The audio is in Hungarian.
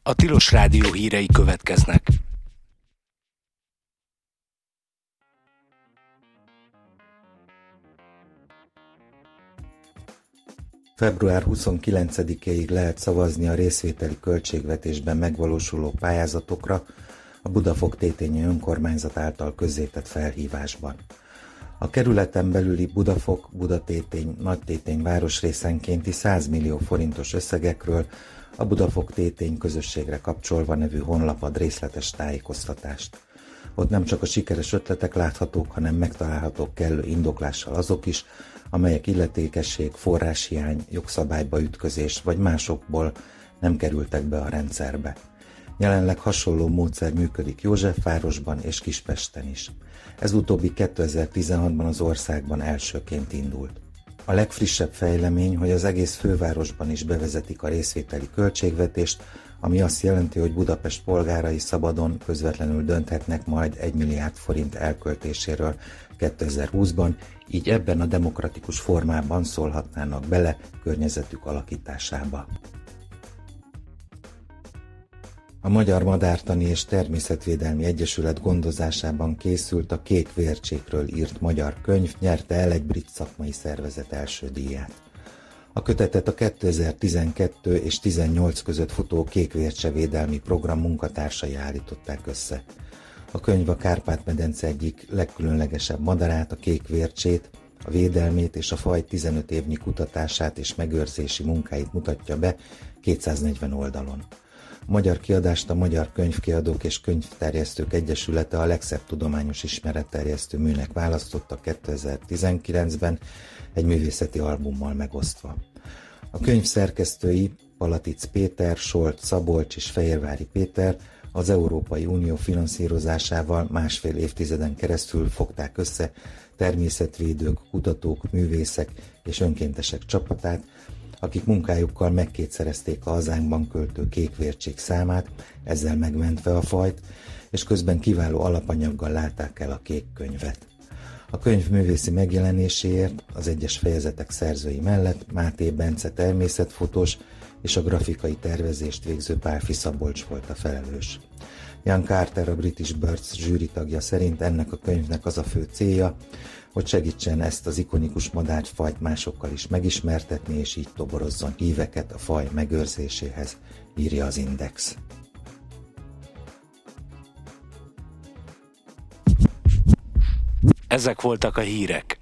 A Tilos Rádió hírei következnek. Február 29-éig lehet szavazni a részvételi költségvetésben megvalósuló pályázatokra a Budafok-Tétényi Önkormányzat által közzétett felhívásban. A kerületen belüli Budafok, Budatétény, Nagytétény városrészenkénti 100 millió forintos összegekről a Budafok-Tétény közösségre kapcsolva nevű honlap ad részletes tájékoztatást. Ott nem csak a sikeres ötletek láthatók, hanem megtalálhatók kellő indoklással azok is, amelyek illetékesség, forráshiány, jogszabályba ütközés vagy másokból nem kerültek be a rendszerbe. Jelenleg hasonló módszer működik Józsefvárosban és Kispesten is. Ez utóbbi 2016-ban az országban elsőként indult. A legfrissebb fejlemény, hogy az egész fővárosban is bevezetik a részvételi költségvetést, ami azt jelenti, hogy Budapest polgárai szabadon, közvetlenül dönthetnek majd 1 milliárd forint elköltéséről 2020-ban, így ebben a demokratikus formában szólhatnának bele környezetük alakításába. A Magyar Madártani és Természetvédelmi Egyesület gondozásában készült a Kék Vércsékről írt magyar könyv nyerte el egy brit szakmai szervezet első díját. A kötetet a 2012 és 2018 között futó kékvércsevédelmi program munkatársai állították össze. A könyv a Kárpát-medence egyik legkülönlegesebb madarát, a kékvércsét, a védelmét és a faj 15 évnyi kutatását és megőrzési munkáit mutatja be 240 oldalon. A magyar kiadást a Magyar Könyvkiadók és Könyvterjesztők Egyesülete a legszebb tudományos ismeretterjesztő műnek választotta 2019-ben egy művészeti albummal megosztva. A könyv szerkesztői Palatic Péter, Solt Szabolcs és Fehérvári Péter az Európai Unió finanszírozásával másfél évtizeden keresztül fogták össze természetvédők, kutatók, művészek és önkéntesek csapatát, akik munkájukkal megkétszerezték a hazánkban költő kékvércsék számát, ezzel megmentve a fajt, és közben kiváló alapanyaggal látták el a kék könyvet. A könyv művészi megjelenéséért az egyes fejezetek szerzői mellett Máté Bence természetfotós és a grafikai tervezést végző Pálfi Szabolcs volt a felelős. Ian Carter, a British Birds zsűritagja szerint ennek a könyvnek az a fő célja, hogy segítsen ezt az ikonikus madárfajt másokkal is megismertetni, és így toborozzon híveket a faj megőrzéséhez, írja az Index. Ezek voltak a hírek.